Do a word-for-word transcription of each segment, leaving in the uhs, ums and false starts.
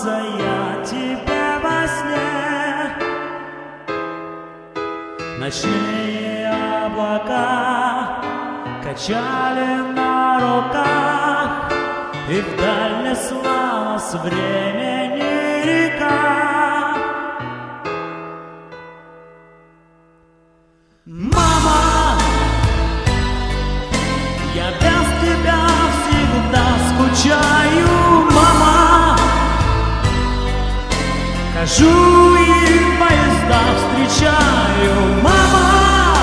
снился я тебе во сне. Ночные облака качали на руках, и вдаль несла с времени река. Мама, я без тебя всегда скучаю, мама. Хожу и поезда встречаю, мама.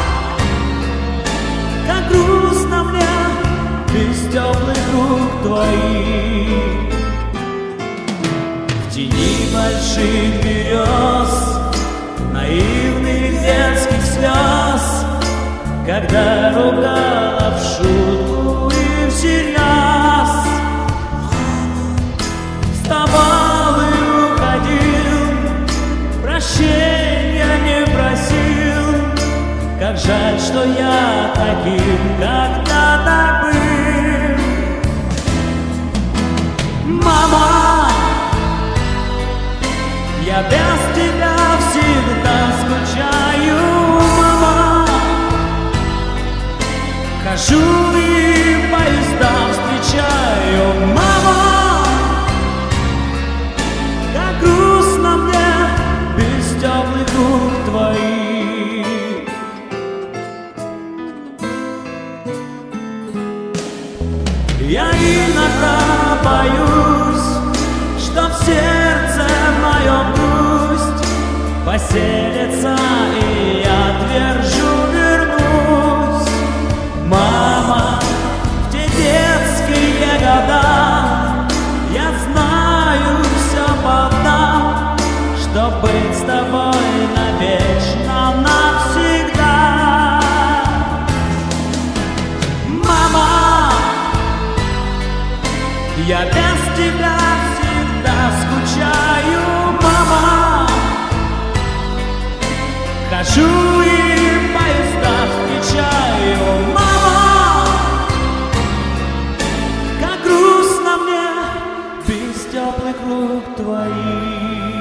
Как грустно мне без теплых рук твоих. В тени больших берез, наивных детских слез, когда ругала в шутку и всерьез. Вставал и уходил, прощения не просил. Как жаль, что я таким когда-то был. Мама, я без тебя всегда скучаю, мама. Хожу и поезда встречаю, мама. Как грустно мне без теплых рук твоих. Я иногда боюсь, что в сердце моем грусть поселится, и я твержу вернусь. Мама, в те детские года я знаю, все подам, чтоб быть с тобой навечно, навсегда. Мама, я без тебя всегда скучаю, мама. Хожу и поезда встречаю, мама. Как грустно мне без теплых рук твоих.